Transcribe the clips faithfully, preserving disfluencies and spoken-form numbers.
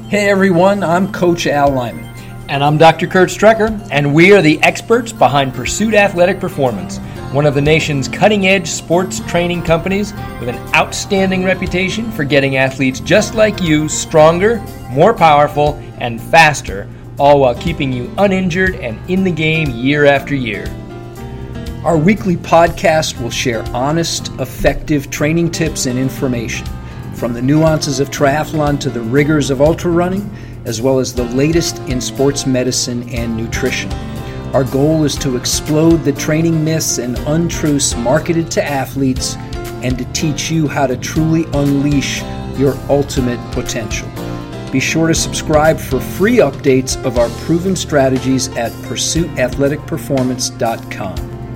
Hey everyone, I'm Coach Al Lyman. And I'm Doctor Kurt Strecker, and we are the experts behind Pursuit Athletic Performance, one of the nation's cutting-edge sports training companies with an outstanding reputation for getting athletes just like you stronger, more powerful, and faster, all while keeping you uninjured and in the game year after year. Our weekly podcast will share honest, effective training tips and information, from the nuances of triathlon to the rigors of ultra running, as well as the latest in sports medicine and nutrition. Our goal is to explode the training myths and untruths marketed to athletes and to teach you how to truly unleash your ultimate potential. Be sure to subscribe for free updates of our proven strategies at pursuit athletic performance dot com.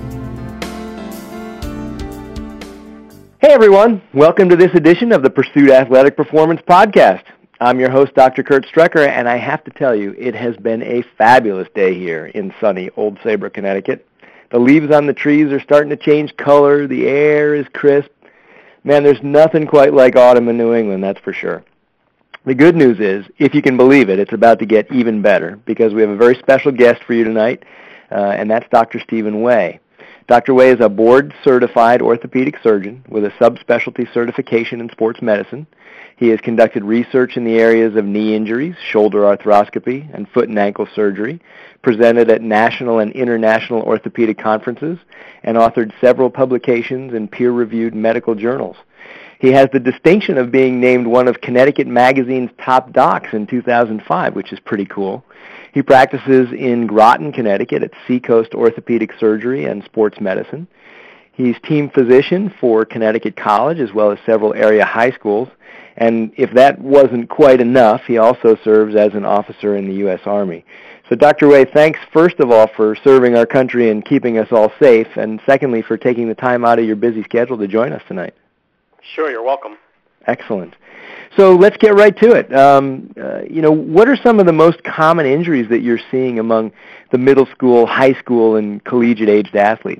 Hey everyone, welcome to this edition of the Pursuit Athletic Performance Podcast. I'm your host, Doctor Kurt Strecker, and I have to tell you, it has been a fabulous day here in sunny Old Saybrook, Connecticut. The leaves on the trees are starting to change color, the air is crisp. Man, there's nothing quite like autumn in New England, that's for sure. The good news is, if you can believe it, it's about to get even better, because we have a very special guest for you tonight, uh, and that's Doctor Stephen Way. Doctor Way is a board-certified orthopedic surgeon with a subspecialty certification in sports medicine. He has conducted research in the areas of knee injuries, shoulder arthroscopy, and foot and ankle surgery, presented at national and international orthopedic conferences, and authored several publications in peer-reviewed medical journals. He has the distinction of being named one of Connecticut Magazine's top docs in two thousand five, which is pretty cool. He practices in Groton, Connecticut at Seacoast Orthopedic Surgery and Sports Medicine. He's team physician for Connecticut College as well as several area high schools. And if that wasn't quite enough, he also serves as an officer in the U S Army. So Doctor Way, thanks first of all for serving our country and keeping us all safe, and secondly for taking the time out of your busy schedule to join us tonight. Sure, you're welcome. Excellent. So let's get right to it. Um, uh, you know, what are some of the most common injuries that you're seeing among the middle school, high school, and collegiate-aged athletes?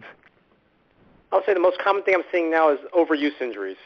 I'll say the most common thing I'm seeing now is overuse injuries.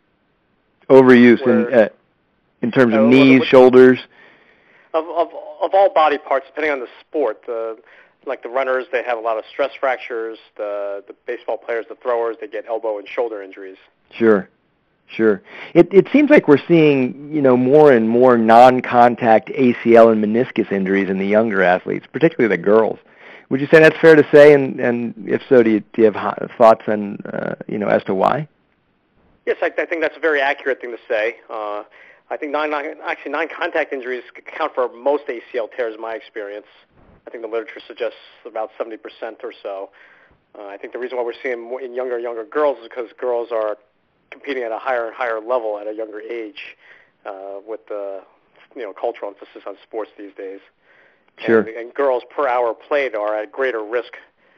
Overuse in, uh, in terms of uh, knees, what, shoulders? Of, of, of all body parts, depending on the sport. The, like the runners, they have a lot of stress fractures. The, the baseball players, the throwers, they get elbow and shoulder injuries. Sure. Sure. It it seems like we're seeing, you know, more and more non-contact A C L and meniscus injuries in the younger athletes, particularly the girls. Would you say that's fair to say? And, and if so, do you, do you have thoughts on, uh, you know, as to why? Yes, I, I think that's a very accurate thing to say. Uh, I think non, non actually non-contact injuries account for most A C L tears in my experience. I think the literature suggests about seventy percent or so. Uh, I think the reason why we're seeing more in younger younger girls is because girls are competing at a higher and higher level at a younger age, uh, with the you know cultural emphasis on sports these days. Sure. And, and girls per hour played are at greater risk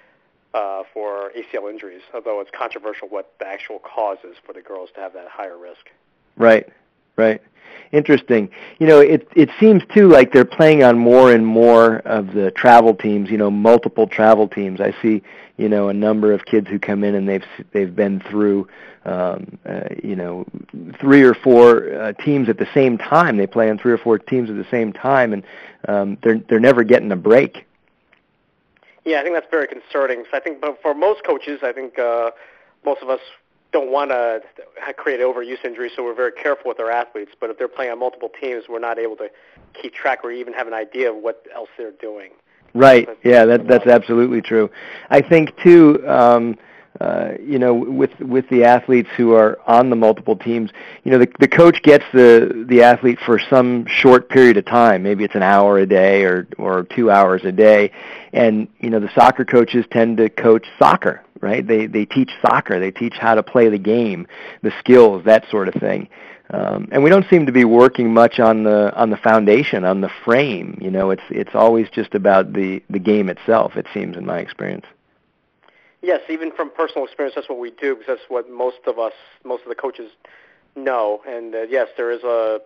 uh, for A C L injuries, although it's controversial what the actual cause is for the girls to have that higher risk. Right. Right. Interesting. You know, it it seems too like they're playing on more and more of the travel teams. You know, multiple travel teams. I see, you know, a number of kids who come in and they've they've been through, um, uh, you know, three or four uh, teams at the same time. They play on three or four teams at the same time, and um, they're they're never getting a break. Yeah, I think that's very concerning. So I think, but for most coaches, I think uh, most of us don't want to create overuse injuries, so we're very careful with our athletes. But if they're playing on multiple teams, we're not able to keep track or even have an idea of what else they're doing. Right. Yeah, that, that's absolutely true. I think, too, um, uh, you know, with with the athletes who are on the multiple teams, you know, the, the coach gets the, the athlete for some short period of time. Maybe it's an hour a day or, or two hours a day. And, you know, the soccer coaches tend to coach soccer. Right? They they teach soccer. They teach how to play the game, the skills, that sort of thing. Um, and we don't seem to be working much on the on the foundation, on the frame. You know, it's it's always just about the, the game itself. It seems, in my experience. Yes, even from personal experience, that's what we do because that's what most of us, most of the coaches know. And uh, yes, there is a.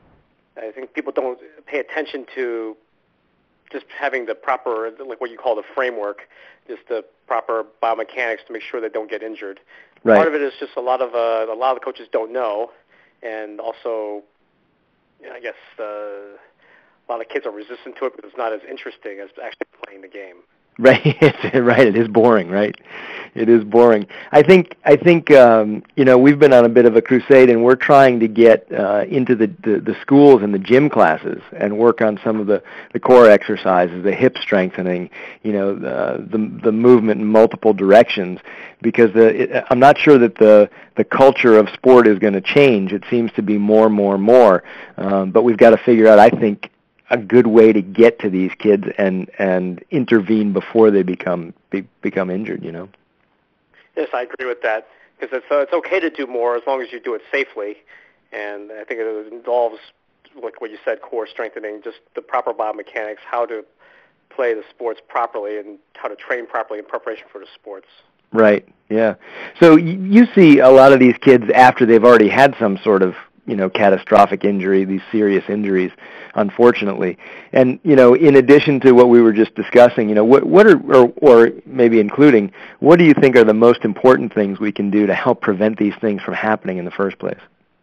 I think people don't pay attention to just having the proper, like what you call the framework, just the proper biomechanics to make sure they don't get injured. Right. Part of it is just a lot of uh, a lot of the coaches don't know, and also, I guess uh, a lot of kids are resistant to it because it's not as interesting as actually playing the game. Right, right. It is boring, right? It is boring. I think, I think, um, you know, we've been on a bit of a crusade, and we're trying to get uh, into the, the the schools and the gym classes and work on some of the, the core exercises, the hip strengthening, you know, the the, the movement in multiple directions. Because the, it, I'm not sure that the the culture of sport is going to change. It seems to be more, more, more. Um, but we've got to figure out, I think, a good way to get to these kids and and intervene before they become be, become injured. You know. Yes, I agree with that, because it's uh, it's okay to do more as long as you do it safely, and I think it involves, like what you said, core strengthening, just the proper biomechanics, how to play the sports properly, and how to train properly in preparation for the sports. Right. Yeah. So y- you see a lot of these kids after they've already had some sort of, you know, catastrophic injury, these serious injuries, unfortunately. And, you know, in addition to what we were just discussing, you know, what, what are, or, or maybe including, what do you think are the most important things we can do to help prevent these things from happening in the first place?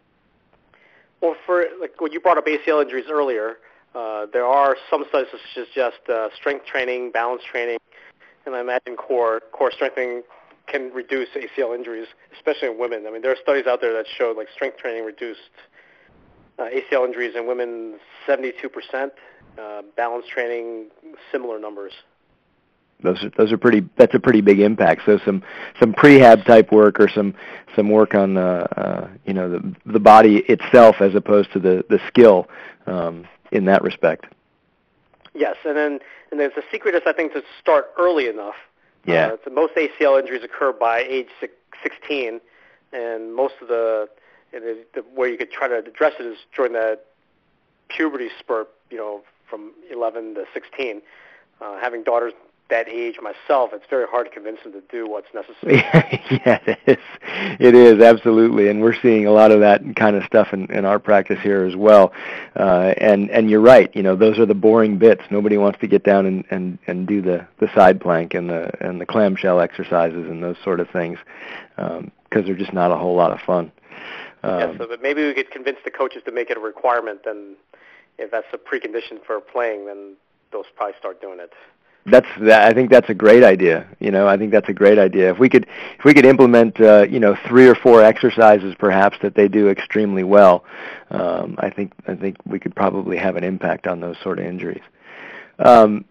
Well, for, like, when you brought up A C L injuries earlier, uh, there are some studies such as just uh, strength training, balance training, and I imagine core core strengthening can reduce A C L injuries, especially in women. I mean, there are studies out there that show like strength training reduced uh, A C L injuries in women seventy-two percent, uh, balance training similar numbers. Those are those are pretty. That's a pretty big impact. So some some prehab type work, or some some work on the uh, you know the the body itself as opposed to the the skill um, in that respect. Yes, and then and there's the secret is, I think, to start early enough. Yeah. Uh, most A C L injuries occur by age sixteen, and most of the, the, the where you could try to address it is during that puberty spurt, you know, from eleven to sixteen. Uh, having daughters that age myself, it's very hard to convince them to do what's necessary. Yeah, it is. It is, absolutely. And we're seeing a lot of that kind of stuff in, in our practice here as well. Uh, and, and you're right, you know, those are the boring bits. Nobody wants to get down and, and, and do the, the side plank and the and the clamshell exercises and those sort of things, because um, they're just not a whole lot of fun. Um, yeah, so but maybe we could convince the coaches to make it a requirement, then if that's a precondition for playing, then they'll probably start doing it. That's that. I think that's a great idea. You know, I think that's a great idea. If we could, if we could implement, uh, you know, three or four exercises perhaps that they do extremely well, um, I think I think we could probably have an impact on those sort of injuries. Um,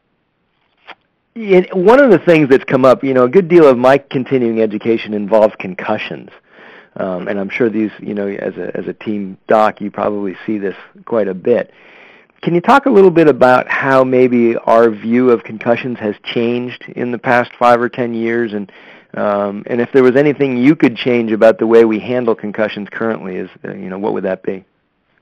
it, one of the things that's come up, you know, a good deal of my continuing education involves concussions, um, and I'm sure these, you know, as a as a team doc, you probably see this quite a bit. Can you talk a little bit about how maybe our view of concussions has changed in the past five or ten years, and um, and if there was anything you could change about the way we handle concussions currently, is uh, you know, what would that be?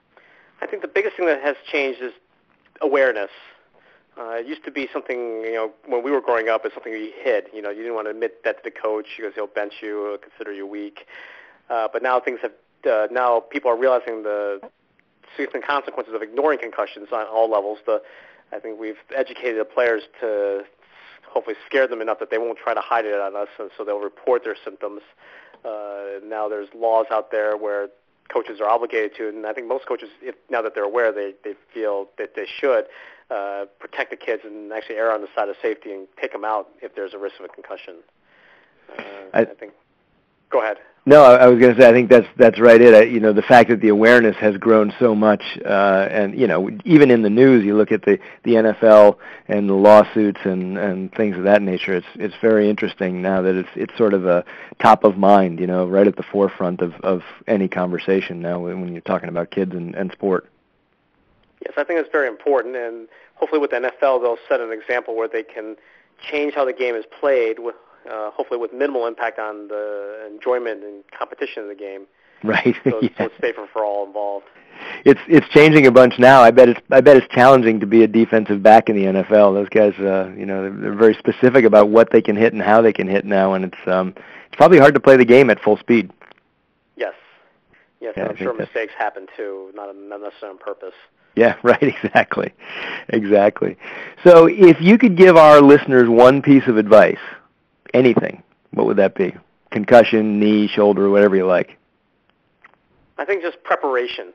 I think the biggest thing that has changed is awareness. Uh, it used to be something, you know, when we were growing up, it's something you hid. You know, you didn't want to admit that to the coach because he'll bench you or consider you weak. Uh, but now things have, uh, now people are realizing the significant consequences of ignoring concussions on all levels. The, I think we've educated the players to hopefully scare them enough that they won't try to hide it on us, and so they'll report their symptoms. Uh, now there's laws out there where coaches are obligated to, and I think most coaches, if, now that they're aware, they, they feel that they should uh, protect the kids and actually err on the side of safety and take them out if there's a risk of a concussion. Uh, I, I think. Go ahead. No, I, I was going to say I think that's that's right. It I, you know, the fact that the awareness has grown so much, uh, and you know, even in the news, you look at the, the N F L and the lawsuits and, and things of that nature. It's it's very interesting now that it's it's sort of a top of mind, you know, right at the forefront of, of any conversation now when you're talking about kids and, and sport. Yes, I think it's very important, and hopefully with the N F L they'll set an example where they can change how the game is played with. Uh, hopefully with minimal impact on the enjoyment and competition of the game. Right. So, Yeah. so it's safer for all involved. It's it's changing a bunch now. I bet it's I bet it's challenging to be a defensive back in the N F L. Those guys, uh, you know, they're, they're very specific about what they can hit and how they can hit now, and it's um it's probably hard to play the game at full speed. Yes. Yes, Yeah, and I I'm sure think mistakes happen too, not, not necessarily on purpose. Yeah, right, exactly. Exactly. So if you could give our listeners one piece of advice, anything, what would that be? Concussion, knee, shoulder, whatever you like. I think just preparation.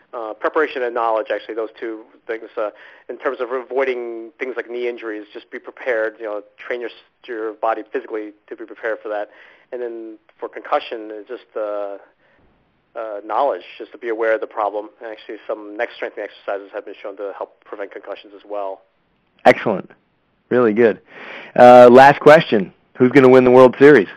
Uh, preparation and knowledge, actually, those two things. Uh, in terms of avoiding things like knee injuries, just be prepared. You know, train your your body physically to be prepared for that. And then for concussion, it's just uh, uh, knowledge, just to be aware of the problem. And actually, some neck strengthening exercises have been shown to help prevent concussions as well. Excellent. Really good. Uh, last question. Who's going to win the World Series?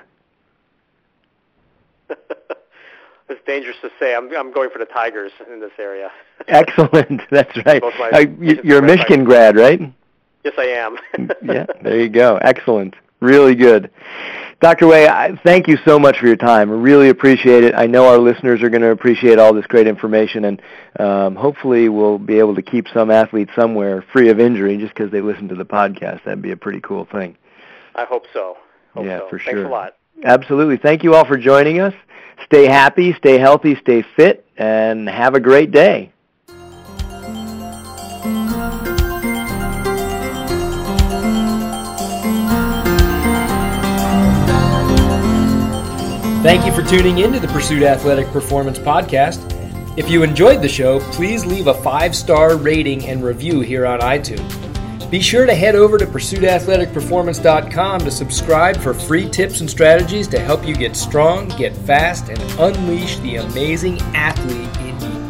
It's dangerous to say. I'm I'm going for the Tigers in this area. Excellent. That's right. my, uh, you're a Michigan grad, right? Yes, I am. Yeah, there you go. Excellent. Really good. Doctor Way, I thank you so much for your time. I really appreciate it. I know our listeners are going to appreciate all this great information, and um, hopefully we'll be able to keep some athletes somewhere free of injury just because they listen to the podcast. That'd be a pretty cool thing. I hope so. Hope yeah, so. for sure. Thanks a lot. Absolutely. Thank you all for joining us. Stay happy, stay healthy, stay fit, and have a great day. Thank you for tuning in to the Pursuit Athletic Performance Podcast. If you enjoyed the show, please leave a five-star rating and review here on iTunes. Be sure to head over to pursuit athletic performance dot com to subscribe for free tips and strategies to help you get strong, get fast, and unleash the amazing athlete in you.